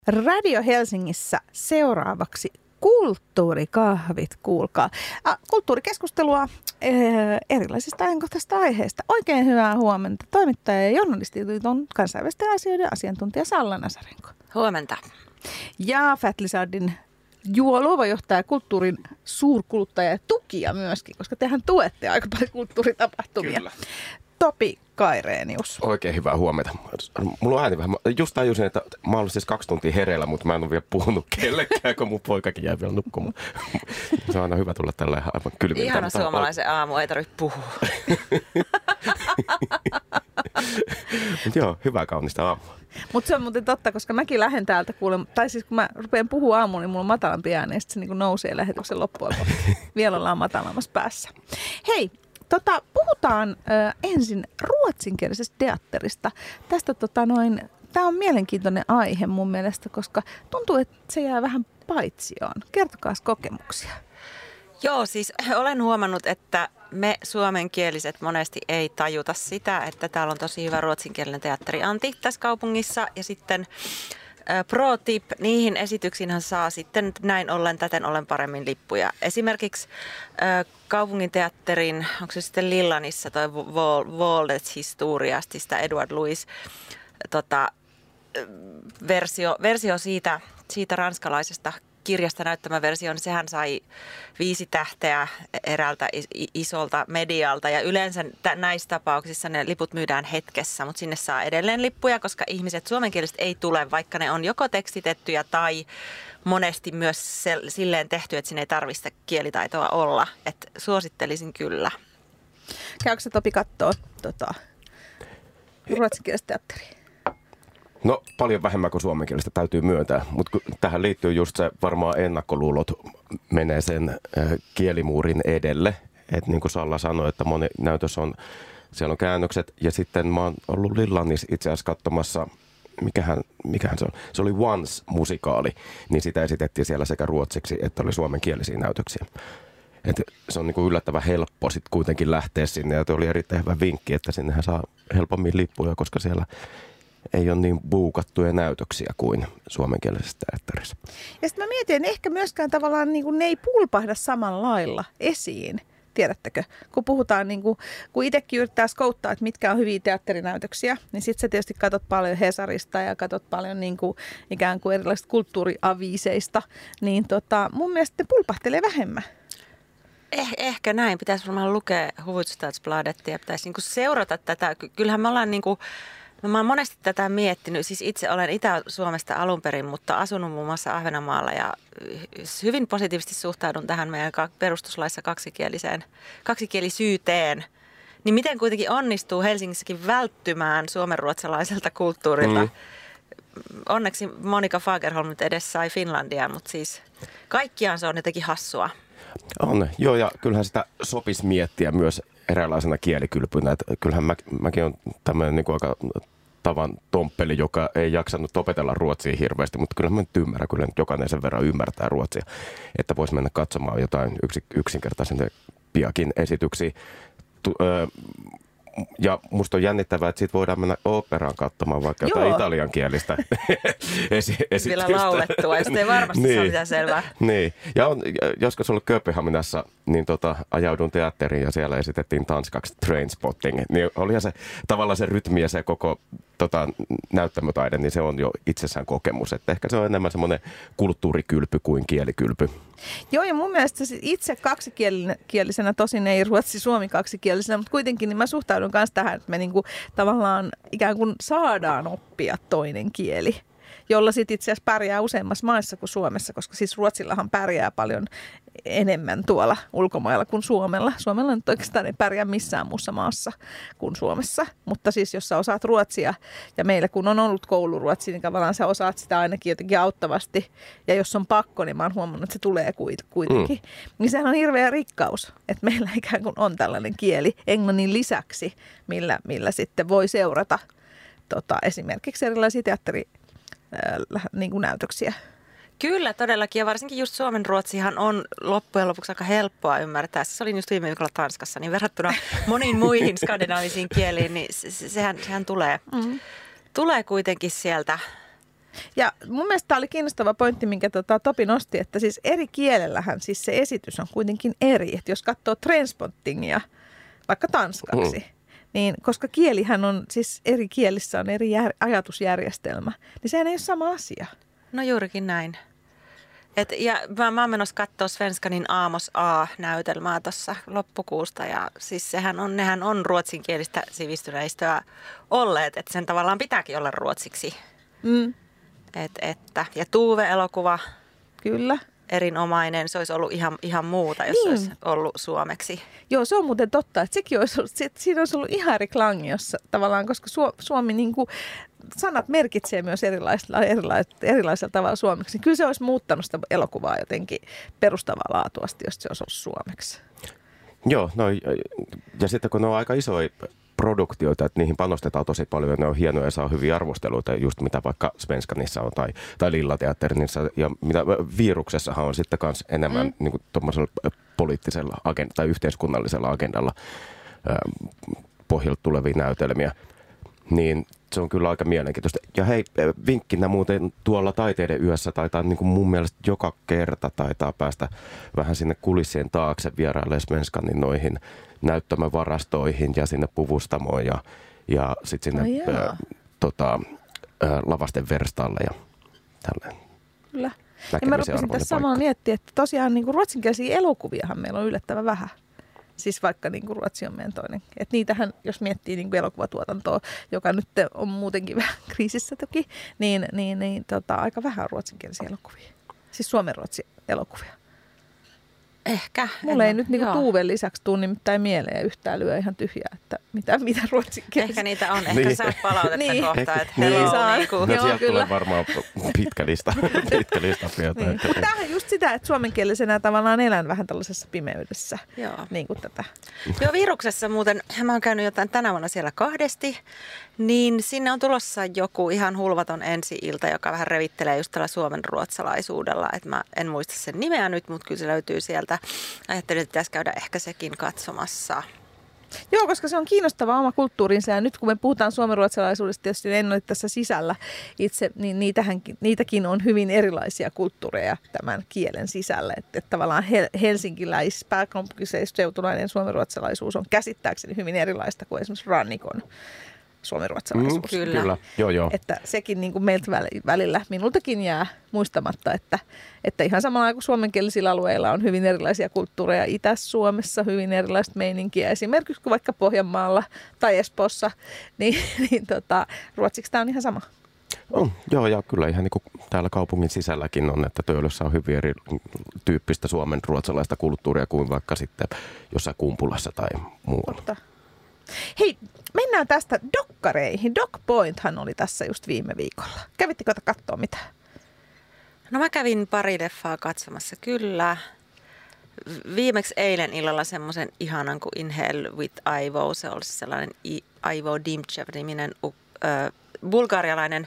Radio Helsingissä seuraavaksi kulttuurikahvit, kuulkaa. Kulttuurikeskustelua erilaisista ajankohtaisista aiheista. Oikein hyvää huomenta. Toimittaja ja journalistiliiton kansainvälisten asioiden asiantuntija Salla Nasarenko. Huomenta. Ja Fat Lizardin luova johtaja, kulttuurin suurkuluttaja ja tukija myöskin, koska tehän tuette aika paljon kulttuuritapahtumia. Kyllä. Topi Kairenius. Oikein hyvää huomenta. Mulla on ääni vähän. Just tajusin, että mä olen siis 2 tuntia hereillä, mutta mä en ole vielä puhunut kellekään, kun mun poikakin jää vielä nukkumaan. Se on aina hyvä tulla tällä aivan kylmiltä. Ihana suomalaisen aamu, ei tarvitse puhua. Mutta joo, hyvää kaunista aamua. Mutta se on muuten totta, koska mäkin lähden täältä kuulemaan, tai siis kun mä rupean puhua aamuun, niin mulla on matalampi ääni, ja sitten se niin nousee lähetyksen loppuun. Vielä ollaan matalammassa päässä. Hei, puhutaan ensin ruotsinkielisestä teatterista. Tästä tämä on mielenkiintoinen aihe mun mielestä, koska tuntuu, että se jää vähän paitsioon. Kertokaa kokemuksia. Joo, siis olen huomannut, että me suomenkieliset monesti ei tajuta sitä, että täällä on tosi hyvä ruotsinkielinen teatteri Antti tässä kaupungissa. Ja sitten pro tip, niihin esityksiinhän saa sitten täten ollen paremmin lippuja. Esimerkiksi kaupungin teatterin, onko se sitten Lillanissa toi Waldets historiastista Edward Louis versio siitä ranskalaisesta kirjasta näyttämä versio, niin sehän sai 5 tähteä eräältä isolta medialta ja yleensä näissä tapauksissa ne liput myydään hetkessä, mutta sinne saa edelleen lippuja, koska ihmiset suomenkieliset ei tule, vaikka ne on joko tekstitettyjä tai monesti myös silleen tehty, että siinä ei tarvitse kielitaitoa olla, että suosittelisin kyllä. Käykö sä Topi kattoo ruotsinkielistä teatteria? No paljon vähemmän kuin suomenkielistä täytyy myöntää, mutta tähän liittyy just se varmaan ennakkoluulot menee sen kielimuurin edelle. Että niin kuin Salla sanoi, että moni näytös on, siellä on käännökset ja sitten mä oon ollut Lillannissa itse asiassa katsomassa, mikähän se on, se oli Once-musikaali, niin sitä esitettiin siellä sekä ruotsiksi että oli suomenkielisiä näytöksiä. Et se on niin kuin yllättävän helppo sitten kuitenkin lähteä sinne ja tuo oli erittäin hyvä vinkki, että sinnehän saa helpommin lippuja, koska siellä ei ole niin buukattuja näytöksiä kuin suomenkielisessä teatterissa. Ja sitten mä mietin, että ehkä myöskään tavallaan niin kuin ne ei pulpahda samalla lailla esiin. Tiedättekö? Kun puhutaan, niin kuin, kun itsekin yrittää skouttaa, että mitkä on hyviä teatterinäytöksiä, niin sitten sä tietysti katsot paljon Hesarista ja katsot paljon niin kuin, ikään kuin erilaisista kulttuuriaviiseista, niin mun mielestä ne pulpahtelee vähemmän. Ehkä näin. Pitäisi varmaan lukea Hufvudstadsbladetia ja pitäisi niin kuin seurata tätä. Kyllähän me ollaan niin kuin mä oon monesti tätä miettinyt, siis itse olen Itä-Suomesta alun perin, mutta asunut muun muassa Ahvenanmaalla ja hyvin positiivisesti suhtaudun tähän meidän perustuslaissa kaksikielisyyteen. Niin miten kuitenkin onnistuu Helsingissäkin välttymään suomenruotsalaiselta kulttuurilta? Onneksi Monika Fagerholm nyt edes sai Finlandiaan, mutta siis kaikkiaan se on jotenkin hassua. On, joo, ja kyllähän sitä sopisi miettiä myös eräänlaisena kielikylpynä. Että kyllähän mäkin on tämmöinen niin kuin aika tavan tomppeli, joka ei jaksanut opetella ruotsia hirveästi, mutta kyllä mä nyt ymmärrän, kyllä nyt jokainen sen verran ymmärtää ruotsia, että voisi mennä katsomaan jotain yksinkertaisempiakin esityksiä. Ja musta on jännittävää, että siitä voidaan mennä oopperaan katsomaan vaikka jotain italiankielistä esitystä. Vielä laulettua, ja ei varmasti niin, saa mitään selvää. Niin, ja joskus ollut Kööpenhaminassa, niin ajaudun teatteriin ja siellä esitettiin tanskaksi Trainspotting. Niin olihan se tavallaan se rytmi ja se koko näyttämötaide, niin se on jo itsessään kokemus. Että ehkä se on enemmän semmoinen kulttuurikylpy kuin kielikylpy. Joo, ja mun mielestä itse kaksikielisenä, tosin ei ruotsi-suomi kaksikielisenä, mutta kuitenkin niin mä suhtaudun myös tähän, että me niinku tavallaan ikään kuin saadaan oppia toinen kieli, jolla sitten itse asiassa pärjää useammassa maissa kuin Suomessa, koska siis Ruotsillahan pärjää paljon enemmän tuolla ulkomailla kuin Suomella. Suomella nyt oikeastaan ei pärjää missään muussa maassa kuin Suomessa, mutta siis jos sä osaat ruotsia ja meillä kun on ollut kouluruotsi, niin tavallaan sä osaat sitä ainakin jotenkin auttavasti ja jos on pakko, niin mä oon huomannut, että se tulee kuitenkin. Niin sehän on hirveä rikkaus, että meillä ikään kuin on tällainen kieli englannin lisäksi, millä sitten voi seurata esimerkiksi erilaisia niin kuin näytöksiä. Kyllä, todellakin. Ja varsinkin just suomen ruotsihan on loppujen lopuksi aika helppoa ymmärtää. Se oli just viime viikolla Tanskassa, niin verrattuna moniin muihin skandinaavisiin kieliin, niin sehän tulee kuitenkin sieltä Ja mun mielestä tämä oli kiinnostava pointti, minkä Topi nosti, että siis eri kielellähän siis se esitys on kuitenkin eri. Että jos katsoo Trainspottingia vaikka tanskaksi, niin koska kielihän on siis eri kielissä on eri ajatusjärjestelmä, niin sehän ei ole sama asia. No juurikin näin. Ja mä oon menossa katsoa Svenskanin Amos A-näytelmää tuossa loppukuusta ja siis nehän on ruotsinkielistä sivistyneistöä olleet, että sen tavallaan pitääkin olla ruotsiksi. Mm. Ja Tuve-elokuva. Kyllä. Erinomainen. Se olisi ollut ihan muuta, jos se olisi ollut suomeksi. Joo, se on muuten totta, että sekin olisi ollut, siinä olisi ollut ihan eri klangi, jossa tavallaan, koska Suomi niin kuin, sanat merkitsee myös erilaisella tavalla suomeksi. Kyllä se olisi muuttanut sitä elokuvaa jotenkin perustavaa laatuasti, jos se olisi ollut suomeksi. Joo, no ja sitten kun ne on aika isoja produktioita, että niihin panostetaan tosi paljon ja ne on hienoja ja saa hyviä arvosteluita, just mitä vaikka Svenskanissa on tai Lillateatterissa ja mitä Viruksessahan on sitten myös enemmän niin kuin tuommoisella poliittisella tai yhteiskunnallisella agendalla pohjalta tulevia näytelmiä. Niin se on kyllä aika mielenkiintoista. Ja hei, vinkkinä muuten tuolla Taiteiden yössä taitaa niin kuin mun mielestä joka kerta taitaa päästä vähän sinne kulissien taakse vieraille Svenskanin noihin näyttämövarastoihin ja sinne puvustamoon ja sitten sinne lavasten verstaalle ja tälleen. Kyllä. Ja mä rupesin tässä samalla miettiä, että tosiaan niin kuin ruotsinkielisiä elokuviahan meillä on yllättävän vähän. Siis vaikka niin kuin Ruotsi on meidän toinen. Että niitähän, jos miettii niin kuin elokuvatuotantoa, joka nyt on muutenkin vähän kriisissä toki, niin aika vähän on ruotsinkielisiä elokuvia. Siis suomenruotsi elokuvia. Ehkä. Mulla ei nyt niin kuin Tuuven lisäksi tule nimittäin mieleen yhtään lyö ihan tyhjää, että mitä ruotsinkielisiä. Ehkä niitä on. Ehkä saat palautetta kohta, että hello. No sieltä tulee varmaan pitkä lista niin. Mutta tämähän just sitä, että suomenkielisenä tavallaan elän vähän tällaisessa pimeydessä. Joo. Niin kuin tätä. Joo, Viruksessa muuten, mä oon käynyt jotain tänä vuonna siellä 2, niin sinne on tulossa joku ihan hulvaton ensi-ilta, joka vähän revittelee just tällä suomenruotsalaisuudella. Että mä en muista sen nimeä nyt, mutta kyllä se löytyy sieltä. Ajattelin, että pitäisi käydä ehkä sekin katsomassa. Joo, koska se on kiinnostava oma kulttuurinsa ja nyt kun me puhutaan suomenruotsalaisuudesta, tietysti en ole tässä sisällä itse, niin niitäkin on hyvin erilaisia kulttuureja tämän kielen sisällä. Että tavallaan helsinkiläis, pääkaupunkiseutulainen suomenruotsalaisuus on käsittääkseni hyvin erilaista kuin esimerkiksi rannikon suomenruotsalaisuus. Kyllä. Joo. Että sekin niin kuin meiltä välillä minultakin jää muistamatta, että ihan samalla kuin suomenkielisillä alueilla on hyvin erilaisia kulttuureja. Itä-Suomessa hyvin erilaista meininkiä. Esimerkiksi kuin vaikka Pohjanmaalla tai Espoossa, niin ruotsiksi tämä on ihan sama. Joo, ja kyllä ihan niin kuin täällä kaupungin sisälläkin on, että Töölössä on hyvin erityyppistä suomen ruotsalaista kulttuuria kuin vaikka sitten jossain Kumpulassa tai muualla. Hei, mennään tästä dokkareihin. DocPointhan oli tässä just viime viikolla. Kävittekö katsoa mitään? No mä kävin pari leffaa katsomassa, kyllä. Viimeksi eilen illalla semmoisen ihanan kuin In Hell with Ivo. Se oli sellainen Ivo Dimchev-niminen bulgarialainen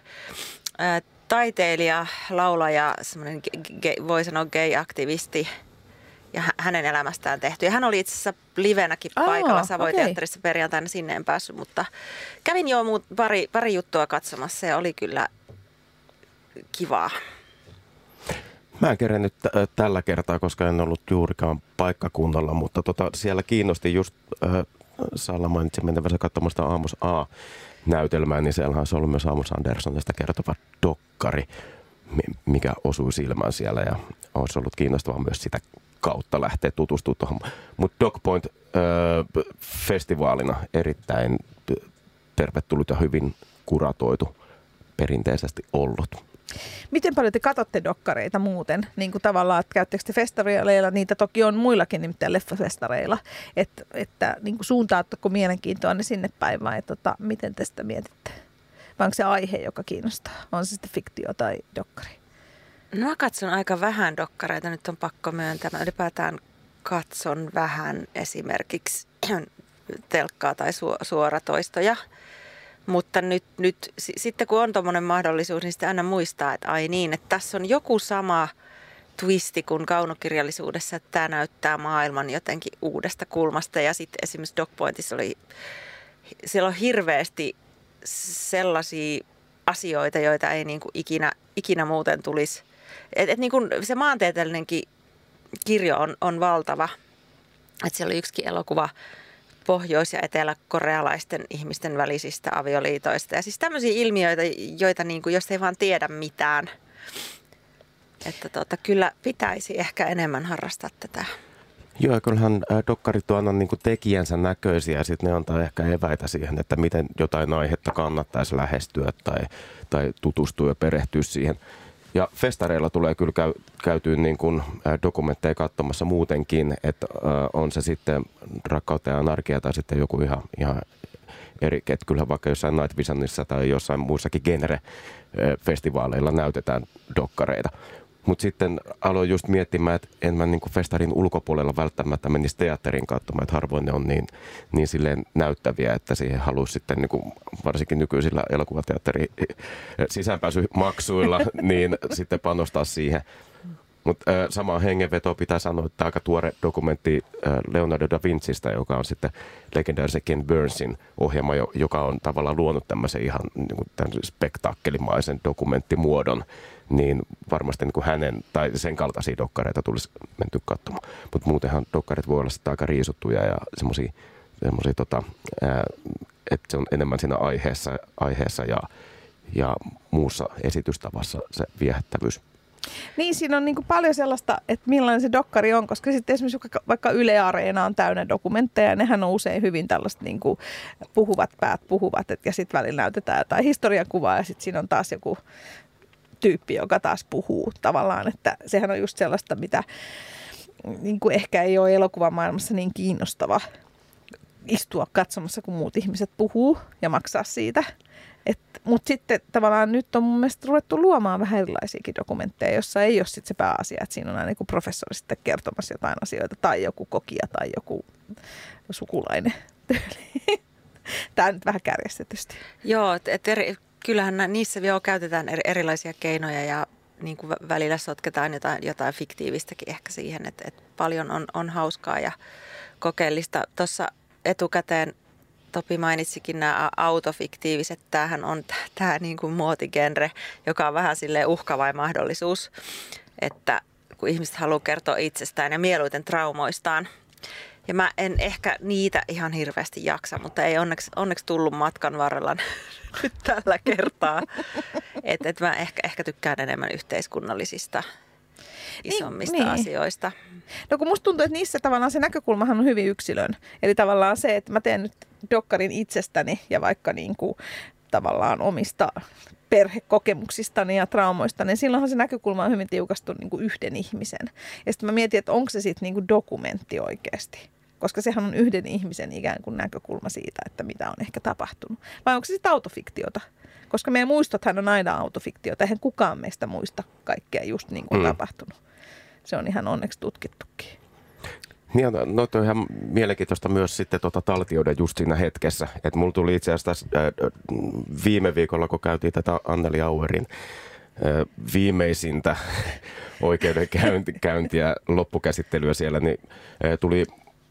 taiteilija, laulaja, semmoinen voi sanoa gay-aktivisti. Ja hänen elämästään tehty. Ja hän oli itse asiassa livenäkin paikalla Savoy-teatterissa perjantaina, sinne en päässyt, mutta kävin jo pari juttua katsomassa ja oli kyllä kivaa. Mä en kerennyt tällä kertaa, koska en ollut juurikaan paikkakunnalla, mutta siellä kiinnosti just, Salla mainitsi menevänsä katsomasta Amos A-näytelmää, niin siellähän olisi ollut myös Amos Andersonista kertova dokkari, mikä osui silmään siellä ja olisi ollut kiinnostavaa myös sitä kautta lähteä tutustumaan tuohon. Mutta DocPoint festivaalina erittäin tervetullut ja hyvin kuratoitu perinteisesti ollut. Miten paljon te katsotte dokkareita muuten? Niin kuin tavallaan, että käyttekö te festareilla? Niitä toki on muillakin nimittäin leffafestareilla. Että niin kuin suuntaatteko mielenkiintoa ne sinne päin vai miten te sitä mietitte? Vai onko se aihe, joka kiinnostaa? On se sitten fiktio tai dokkari? No mä katson aika vähän dokkareita, nyt on pakko myöntää. Mä ylipäätään katson vähän esimerkiksi telkkaa tai suoratoistoja. Mutta nyt sitten kun on tommoinen mahdollisuus, niin sitten aina muistaa, että ai niin, että tässä on joku sama twisti kuin kaunokirjallisuudessa, että tämä näyttää maailman jotenkin uudesta kulmasta. Ja sitten esimerkiksi DocPointissa siellä on hirveästi sellaisia asioita, joita ei niin kuin ikinä muuten tulisi. Et niin kuin se maantieteellinenkin kirjo on valtava. Et siellä oli yksikin elokuva pohjois- ja eteläkorealaisten ihmisten välisistä avioliitoista. Ja siis tämmöisiä ilmiöitä, joita niin kuin, jos ei vaan tiedä mitään. Että kyllä pitäisi ehkä enemmän harrastaa tätä. Joo, kyllähän dokkarit on aina niin kuin tekijänsä näköisiä ja sitten ne antaa ehkä eväitä siihen, että miten jotain aihetta kannattaisi lähestyä tai tutustua ja perehtyä siihen. Ja festareilla tulee kyllä käytyä niin kuin dokumentteja katsomassa muutenkin, että on se sitten Rakkautta ja anarkia tai sitten joku ihan eri, että kyllä vaikka jossain Night Visionissa tai jossain muissakin genre-festivaaleilla näytetään dokkareita. Mutta sitten aloin just miettimään, että en mä niinku festarin ulkopuolella välttämättä menisi teatterin katsomaan, että harvoin ne on niin silleen näyttäviä, että siihen haluaisi sitten niinku, varsinkin nykyisillä elokuvateatterin sisäänpääsymaksuilla, niin sitten panostaa siihen. Mutta samaan hengenvetoon pitää sanoa, että aika tuore dokumentti Leonardo da Vincistä, joka on sitten legendaarisen Ken Burnsin ohjelma, joka on tavallaan luonut tämmöisen ihan niin spektaakkelimaisen dokumenttimuodon, niin varmasti niin hänen tai sen kaltaisia dokkareita tulisi menty katsomaan. Mutta muutenhan dokkarit voi olla sitten aika riisuttuja ja semmoisia että se on enemmän siinä aiheessa ja muussa esitystavassa se viehättävyys. Niin, siinä on niin kuin paljon sellaista, että millainen se dokkari on, koska sitten esimerkiksi vaikka Yle Areena on täynnä dokumentteja, ja nehän on usein hyvin tällaista niin kuin puhuvat ja sitten välillä näytetään jotain historiakuvaa, ja sitten siinä on taas joku tyyppi, joka taas puhuu tavallaan, että sehän on just sellaista, mitä niin kuin ehkä ei ole elokuvamaailmassa niin kiinnostava istua katsomassa, kun muut ihmiset puhuu ja maksaa siitä. Mutta sitten tavallaan nyt on mun mielestä ruvettu luomaan vähän erilaisiakin dokumentteja, jossa ei ole sitten se pääasia, että siinä on aina joku professori sitten kertomassa jotain asioita tai joku kokija tai joku sukulainen tyyli. Tämä nyt vähän kärjestetysti. Joo, kyllähän niissä jo käytetään erilaisia keinoja ja niin kuin välillä sotketaan jotain fiktiivistäkin ehkä siihen, että paljon on hauskaa ja kokeellista. Tuossa etukäteen Topi mainitsikin nämä autofiktiiviset. Tämähän on tämä niin kuin muotigenre, joka on vähän silleen uhkava mahdollisuus, että kun ihmiset haluaa kertoa itsestään ja mieluiten traumoistaan. Ja mä en ehkä niitä ihan hirveästi jaksa, mutta ei onneksi tullut matkan varrella nyt tällä kertaa. Et mä ehkä tykkään enemmän yhteiskunnallisista isommista asioista. No kun musta tuntuu, että niissä tavallaan se näkökulmahan on hyvin yksilön. Eli tavallaan se, että mä teen nyt dokkarin itsestäni ja vaikka niin kuin tavallaan omista perhekokemuksistani ja traumoistani, niin silloinhan se näkökulma on hyvin tiukasti niin kuin yhden ihmisen. Ja sitten mä mietin, että onko se sitten niin kuin dokumentti oikeasti. Koska sehän on yhden ihmisen ikään kuin näkökulma siitä, että mitä on ehkä tapahtunut. Vai onko se sitten autofiktiota? Koska meidän muistothan on aina autofiktiota. Eihän kukaan meistä muista kaikkea just niin kuin tapahtunut. Se on ihan onneksi tutkittukin. Niin, no toi on ihan mielenkiintoista myös sitten taltioida just siinä hetkessä. Että mulla tuli itse asiassa viime viikolla, kun käytiin tätä Anneli Auerin viimeisintä oikeudenkäyntiä, loppukäsittelyä siellä, niin tuli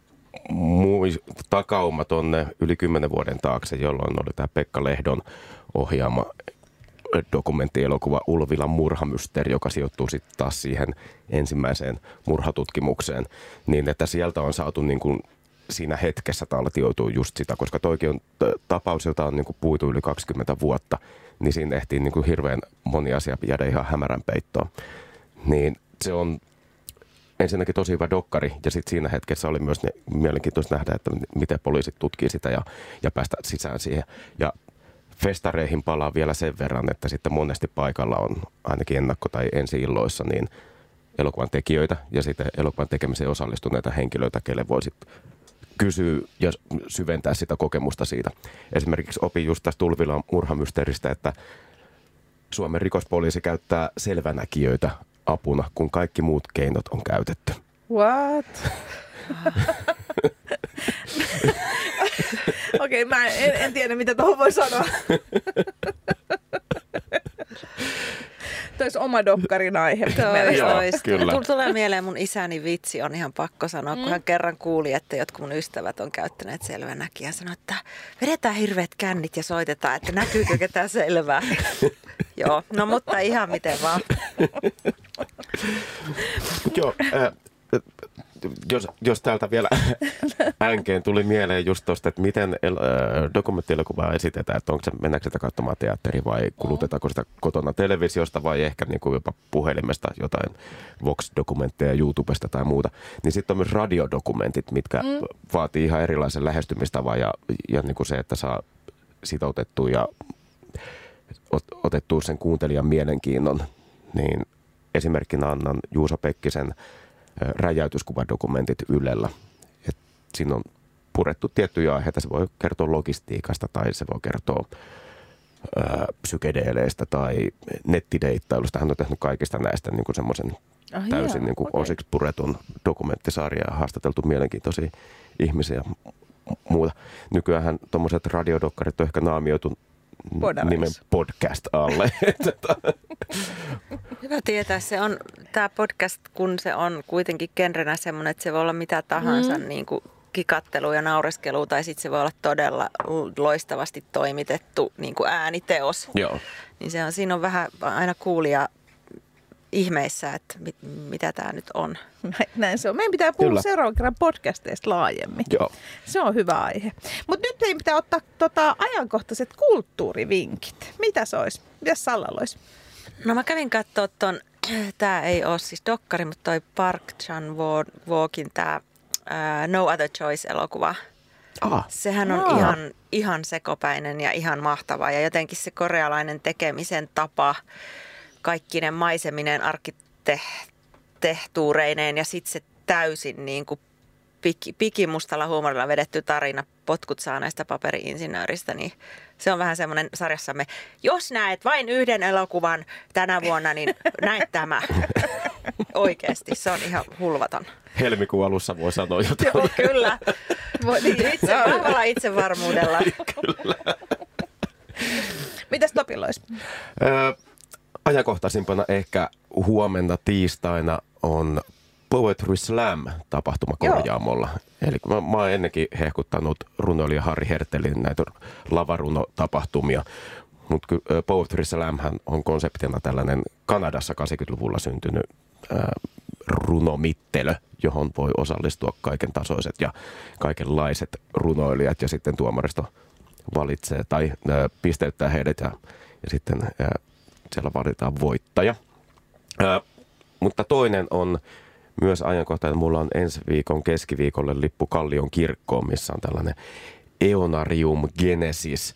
takauma tonne yli 10 vuoden taakse, jolloin oli tämä Pekka Lehdon ohjaama dokumenttielokuva Ulvilan murhamysteeri, joka sijoittuu sitten taas siihen ensimmäiseen murhatutkimukseen, niin että sieltä on saatu niin kuin siinä hetkessä taltioituu just sitä, koska toikin on tapaus, jota on niin kuin puitu yli 20 vuotta, niin siinä ehtii niin kuin hirveän moni asia jäädä ihan hämärän peittoon. Niin se on ensinnäkin tosi hyvä dokkari, ja sitten siinä hetkessä oli myös mielenkiintoista nähdä, että miten poliisit tutkii sitä ja päästä sisään siihen. Ja festareihin palaa vielä sen verran, että sitten monesti paikalla on ainakin ennakko- tai ensi-illoissa niin elokuvan tekijöitä ja sitten elokuvan tekemiseen osallistuneita henkilöitä, kelle voisi kysyä ja syventää sitä kokemusta siitä. Esimerkiksi opin just tästä Ulvilan murhamysteeristä, että Suomen rikospoliisi käyttää selvänäkijöitä apuna, kun kaikki muut keinot on käytetty. What? Okei, mä en tiedä, mitä tuohon voi sanoa. olisi oma dokkarin aihe. Kyllä. Tulee mieleen mun isäni vitsi, on ihan pakko sanoa, kun hän kerran kuuli, että jotkut mun ystävät on käyttäneet selvänäkin. Ja sanoi, että vedetään hirveät kännit ja soitetaan, että näkyykö ketään selvää. Joo, no mutta ihan miten vaan. Joo, jos täältä vielä änkeen tuli mieleen just tuosta, että miten dokumenttielokuvaa esitetään, että mennäänkö sitä katsomaan teatteriin vai kulutetaanko sitä kotona televisiosta vai ehkä niin kuin jopa puhelimesta jotain Vox-dokumentteja YouTubesta tai muuta. Niin sitten on myös radiodokumentit, mitkä vaatii ihan erilaisen lähestymistavan ja niin kuin se, että saa sitoutettua ja otettua sen kuuntelijan mielenkiinnon, niin esimerkkinä annan Juuso Pekkisen räjäytyskuvadokumentit Ylellä. Et siinä on purettu tiettyjä aiheita. Se voi kertoa logistiikasta tai se voi kertoa psykedeeleistä tai nettideittailusta. Hän on tehnyt kaikista näistä niin kuin semmoisen täysin niin kuin osiksi puretun dokumenttisarja ja haastateltu mielenkiintoisia ihmisiä ja muuta. Nykyään tuommoiset radiodokkarit on ehkä naamioitu nimen podcast alle. Hyvä tietää. Tämä podcast, kun se on kuitenkin genrenä semmoinen, että se voi olla mitä tahansa niin kuin kikattelu ja naureskelu, tai sitten se voi olla todella loistavasti toimitettu niin kuin ääniteos. Joo. Niin siinä on vähän aina kuulija ihmeissä, että mitä tämä nyt on. Näin se on. Meidän pitää puhua seuraavan kerran podcasteista laajemmin. Joo. Se on hyvä aihe. Mutta nyt meidän pitää ottaa ajankohtaiset kulttuurivinkit. Mitä se olisi? Mitäs Sallalla olisi? No mä kävin katsoa tämä ei ole siis dokkari, mutta toi Park Chan-wookin tämä No Other Choice-elokuva. Sehän on ihan sekopäinen ja ihan mahtava. Ja jotenkin se korealainen tekemisen tapa, kaikkinen maiseminen, arkkitehtuureineen ja sitten se täysin niin kuin pikimustalla huumorilla vedetty tarina potkut saaneesta paperi-insinööristä, niin se on vähän semmoinen sarjassamme, jos näet vain yhden elokuvan tänä vuonna, niin näet tämä. Oikeasti, se on ihan hulvaton. Helmikuun alussa voi sanoa jotain. Joo, kyllä. Vahvalla itsevarmuudella. Kyllä. Mitäs Topilla olisi? Ajankohtaisimpana ehkä huomenna tiistaina on Poetry Slam-tapahtuma Korjaamolla. Eli mä oon ennenkin hehkuttanut runoilija Harri Hertelin näitä lavarunotapahtumia. Mutta Poetry Slamhän on konseptina tällainen Kanadassa 80-luvulla syntynyt runomittelö, johon voi osallistua kaiken tasoiset ja kaikenlaiset runoilijat. Ja sitten tuomaristo valitsee tai pisteyttää heidät ja sitten siellä valitaan voittaja. Mutta toinen on myös ajankohtainen. Mulla on ensi viikon keskiviikolle lippu Kallion kirkkoon, missä on tällainen Eonarium Genesis,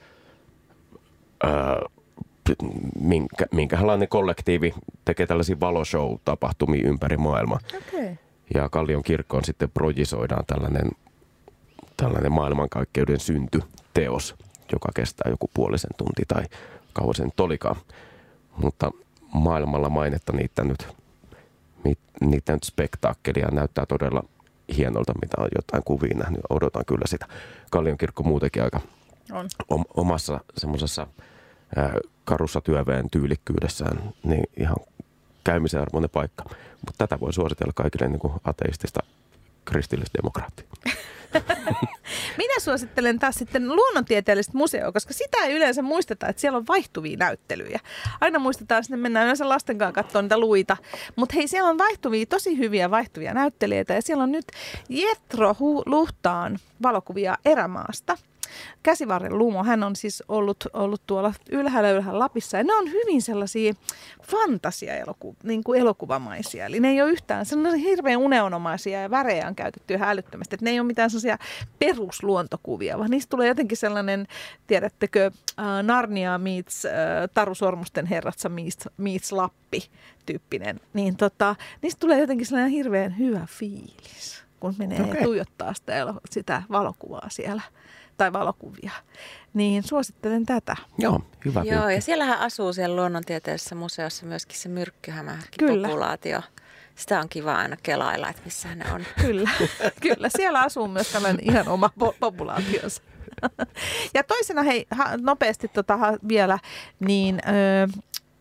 minkälainen kollektiivi tekee tällaisia valoshow-tapahtumia ympäri maailmaa. Okay. Ja Kallion kirkkoon sitten projisoidaan tällainen maailmankaikkeuden syntyteos, joka kestää joku puolisen tunti tai kauan sen tolikaan. Mutta maailmalla mainetta niitä nyt spektaakkelia näyttää todella hienolta, mitä on jotain kuvia nähnyt. Odotan kyllä sitä. Kallion kirkko muutenkin aika omassa semmoisessa karussa työväen tyylikkyydessään, niin ihan käymisen arvoinen paikka. Mutta tätä voi suositella kaikille niin kuin ateistista kristillisdemokraattia. Minä suosittelen taas sitten luonnontieteellistä museoa, koska sitä ei yleensä muisteta, että siellä on vaihtuvia näyttelyjä. Aina muistetaan, että mennään yleensä lasten kanssa katsomaan niitä luita. Mutta hei, siellä on tosi hyviä vaihtuvia näyttelijöitä. Ja siellä on nyt Jethro Luhtaan valokuvia erämaasta. Käsivarren Lumo, hän on siis ollut tuolla ylhäällä Lapissa. Ja ne on hyvin sellaisia niin kuin elokuvamaisia. Eli ne ei ole yhtään sellaisia hirveän unenomaisia ja värejä on käytetty ihan älyttömästi. Että ne ei ole mitään sellaisia perusluontokuvia, vaan niistä tulee jotenkin sellainen, tiedättekö, Narnia meets Taru Sormusten herratsa meets Lappi -tyyppinen. Niin niistä tulee jotenkin sellainen hirveän hyvä fiilis, kun menee ja tuijottaa sitä valokuvaa siellä. Tai valokuvia, niin suosittelen tätä. Joo, hyvä. Joo, ja siellähän asuu siellä luonnontieteellisessä museossa myöskin se myrkkyhämähäkki-populaatio. Sitä on kiva aina kelailla, että missä ne on. Kyllä, siellä asuu myös tällainen ihan oma populaationsa. Ja toisena, hei, nopeasti vielä, niin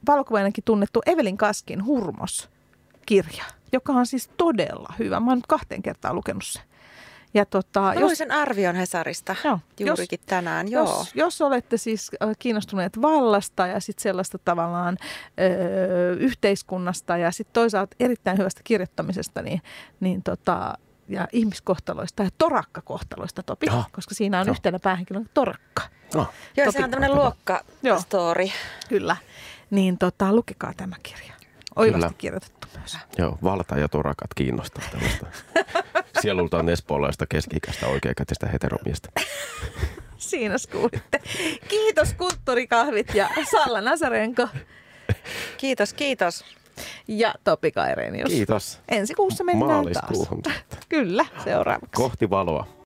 valokuvaajanakin tunnettu Evelin Kaskin Hurmos-kirja, joka on siis todella hyvä. Mä oon nyt 2 kertaa lukenut sen. Ja Mä luin sen arvion Hesarista juurikin tänään. Jos olette siis kiinnostuneet vallasta ja sitten sellaista tavallaan yhteiskunnasta ja sitten toisaalta erittäin hyvästä kirjoittamisesta, ja ihmiskohtaloista ja torakkakohtaloista Topi, koska siinä on yhtenä päähenkilönä torakka. Joo, se on tämmöinen luokkastori. Kyllä. Niin lukekaa tämä kirja. Oivasti kirjoitettu myös. Joo, valta ja torakat kiinnostaa tällaista sielultaan espoolaista keski-ikäistä oikeakätistä heteromiestä. Siinä kuulitte. Kiitos Kulttuurikahvit ja Salla Nasarenko. Kiitos. Ja Topi Kairenius. Kiitos. Ensi kuussa mennään maaliskuuhun. Kyllä, seuraavaksi. Kohti valoa.